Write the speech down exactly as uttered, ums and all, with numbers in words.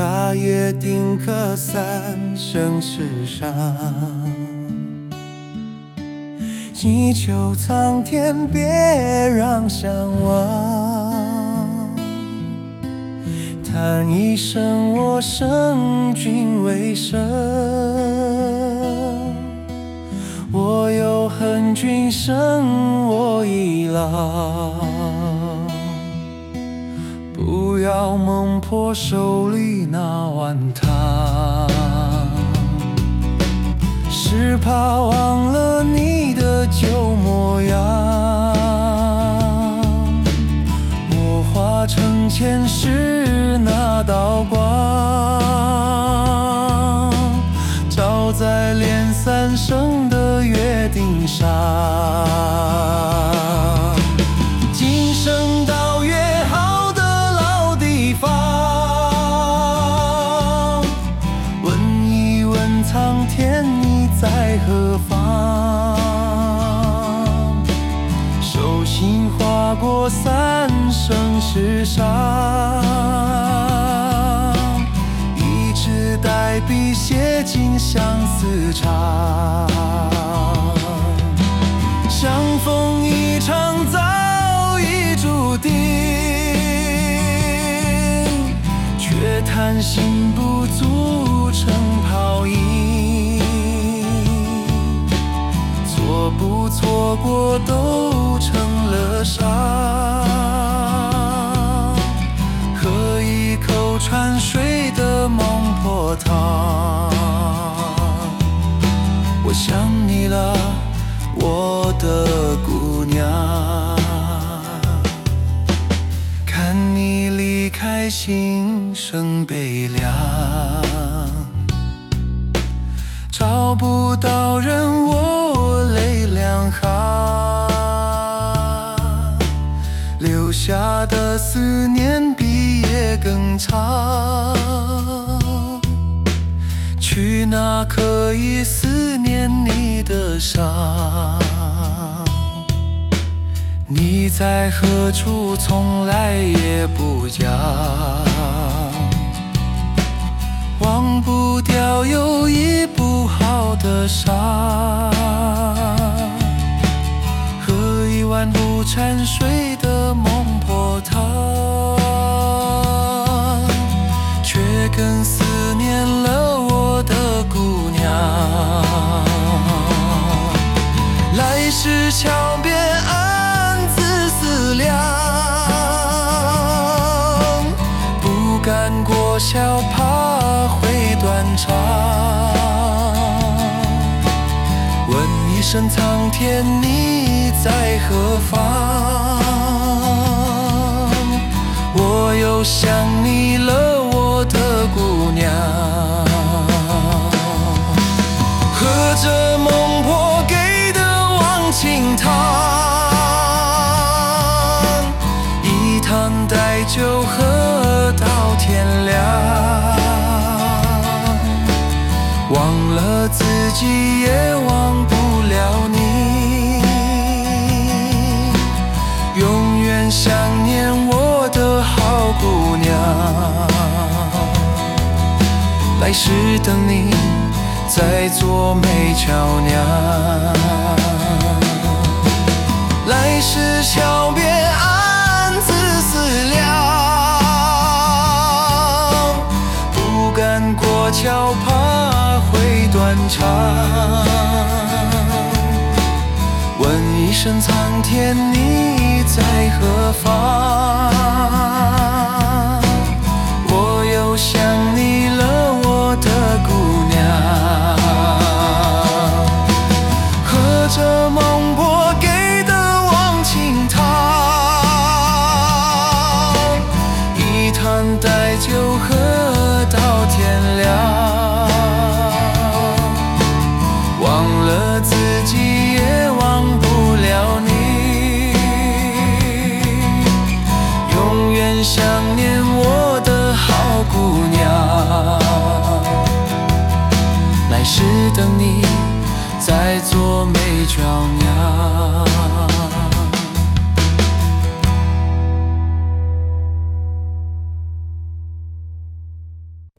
把约定刻在生死上，祈求苍天别让相忘。叹一声我生君为生，我又恨君生我已老。不要梦破手里那碗汤，是怕忘了你的旧模样。我化成前世那道光，照在连三生的约定上。今生到约好的老地方，问一问苍天你在何方？手心划过三生石上，一支带笔写进相思长。相逢一场早已注定，却叹心不足成泡影。错不错过都成了伤，喝一口串水的孟婆汤。我想你了，我的姑娘，看你离开心生悲凉，找不到人我泪两行，留下的思念比夜更长。去哪可以思念你的伤？你在何处从来也不讲，忘不掉有一不好的伤。喝一碗不掺水的孟婆汤，却更思念了我的姑娘。来时桥边暗自思量，不敢过桥怕会断肠。问一声苍天你在何方？我又想你了我的姑娘。喝着孟婆给的忘情汤，一汤带酒喝到天亮。忘了自己也忘不了你，永远想念我的好姑娘。来时等你再做媒俏娘，来时桥边暗自思量，不敢过桥怕会断肠。问一声苍天你在何方？我又想你了我的姑娘。喝着孟婆给的忘情汤，一坛带酒喝到天亮。忘了自己也忘不了你，永远想念我的好姑娘。来时等你再做媒俏娘。